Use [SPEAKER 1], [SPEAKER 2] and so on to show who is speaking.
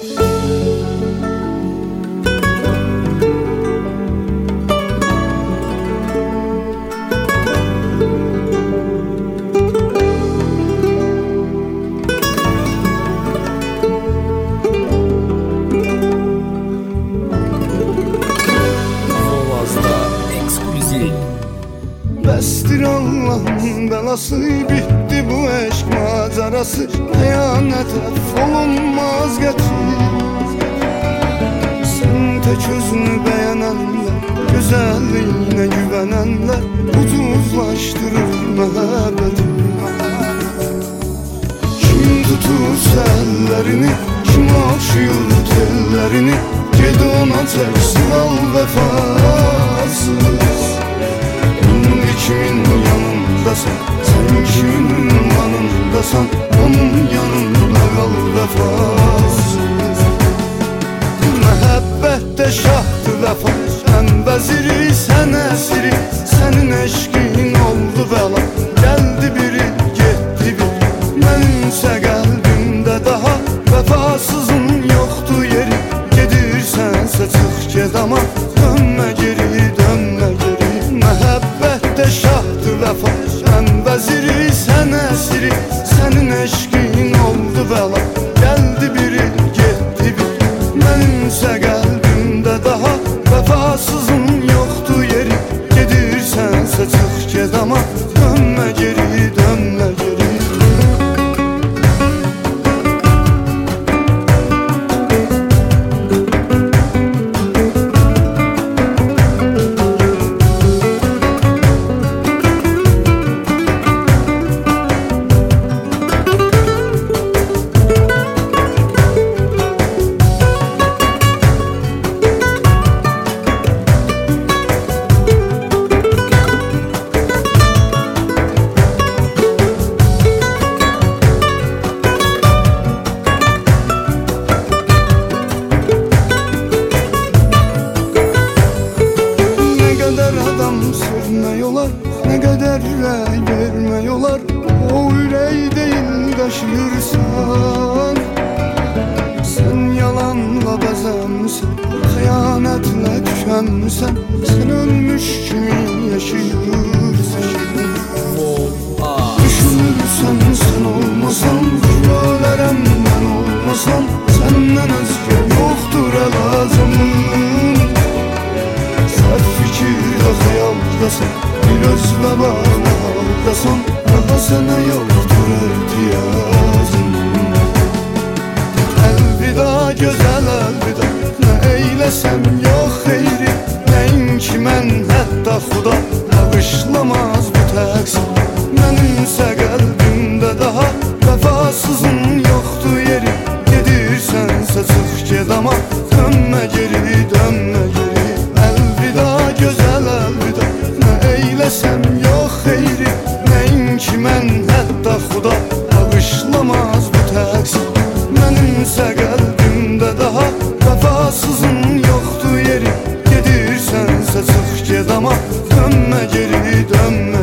[SPEAKER 1] Bəsdir Allah'ın belası, bitti bu eşk macerası. Xəyanətə olunmaz gətir. Sən tək özünü bəyənənlər, gözəlliyinə güvənənlər ucuzlaşdırır məhəbbəti. Kim tutursa əllərini, kim oxşuyur tellərini, ged ona çəksin al vəfasız. Kimin yanındasan, sen kimin yanındasan, onun yanında kal vəfasız. Məhəbbətdə şahdır vəfa, mən vəziri, sən əsiri. Sənin eşqin oldu bəla, gəldi biri, getdi biri. Mənimsə qəlbimdə daha vəfasızın yoxdur yeri. Gedirsənsə çıx ged ama dönmə geri, dönmə geri. Məhəbbətdə şahdır vəfa, mən vəziri, sən əsiri. Sənin eşqin oldu bəla, gəldi biri, getdi biri. Mənimsə qəlbimdə daha vəfasızın yoxdur yeri. Gedirsənsə çıx ged ama dönmə geri, dönmə geri. Sevmək olar, nə qədər ürək vermək olar. O ürək deyil daşıyırsan. Sən yalanla bəzənmisən, xəyanətlə tükənmisən. Sən ölmüş kimi yaşayırsan. Düşünürsən sən olmasan, ölərəm mən olmasam. Səndən özgə yoxdur əlacım. Səhv fikirdə xəyaldasan, bir özlə bağlı haldasan. Daha sənə yoxdur ehtiyacım. Əlvida gözəl əlvida, nə eyləsəm yox xeyri. Nəinki mən hətta xuda bağışlamaz bu təqsir. Mənimsə qəlbimdə daha vəfasızın yoxdur yeri. Gedirsənsə çıx ged ama dönmə geri, dönmə geri. Əlvida gözəl əlvida, nə eyləsəm yox xeyri. Nəinki mən hətta xuda bağışlamaz bu təqsir. Mənimsə qəlbimdə daha vəfasızın yoxdur yeri. Gedirsənsə çıx ged ama dönmə geri, dönmə